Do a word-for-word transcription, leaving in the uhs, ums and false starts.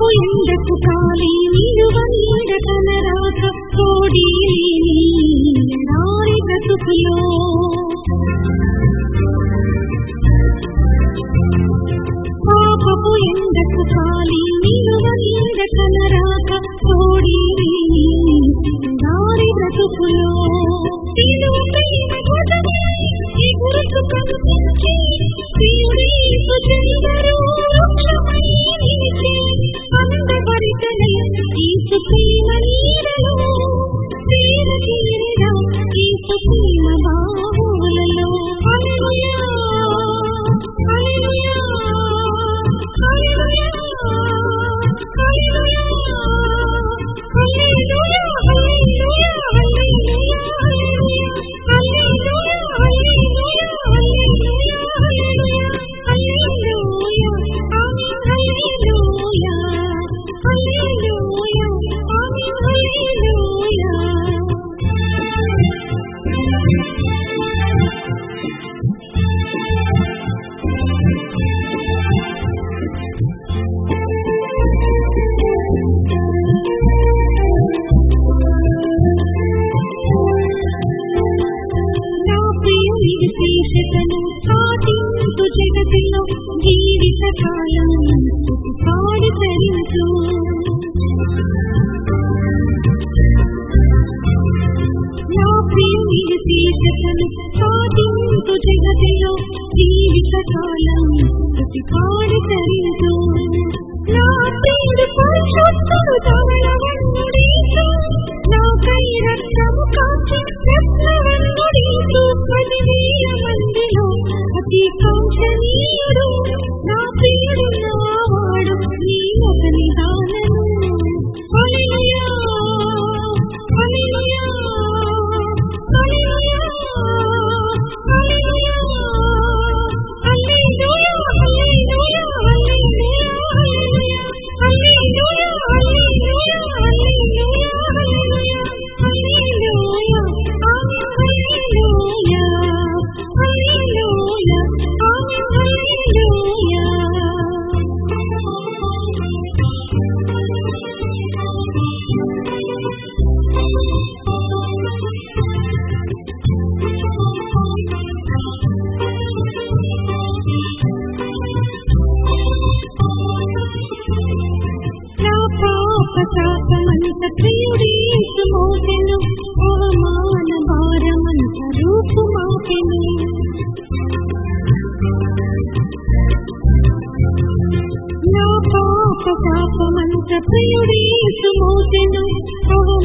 ఎండకు కాలి నిలువ నీడ కనరాక తోడి రారి బ్రతుకులో పాపపు ఎండకు కాలి నిలువ నీడ కనరాక తోడి రారి బ్రతుకులో గురుకు కనిపించి ప్రియుడేసు చెందరు వృక్షమై నిలిచి అందభరితనై ఈసు ప్రేమ నీడలో ప్రేమ తీరగా ఈసు ప్రేమ బాహువులలో హల్లెలూయా హల్లెలూయా హల్లెలూయా హల్లెలూయా హల్లెలూయా హల్లెలూయా జగతిలో జీవిత కాలం పాడి తరించు నా ప్రియుని శీర్షకను సాధించు జగతిలో జీవిత కాలం పాడి తరించు నా ప్రియుడు పరిశుద్ధుడు ధవళవన్నుడీచు నాకై రక్తము కాచి రత్నవన్నుడీచు పదివేల మందిలో అతి కౌశనీయుడు నా ప్రియుడు నావాడు నీ ఒక నిదానము హల్లెలూయా హల్లెలూయా హల్లెలూయా హల్లెలూయా హల్లెలూయా హల్లెలూయా హల్లెలూయా హల్లెలూయా హల్లెలూయా హల్లెలూయా హల్లెలూయా హల్లెలూయా హల్లెలూయా శాపమంత ప్రియుడేసు మోసెను అవమాన భారమంత రూపు మాపెను నా పాప శాపమంత ప్రియుడేసు మోసెను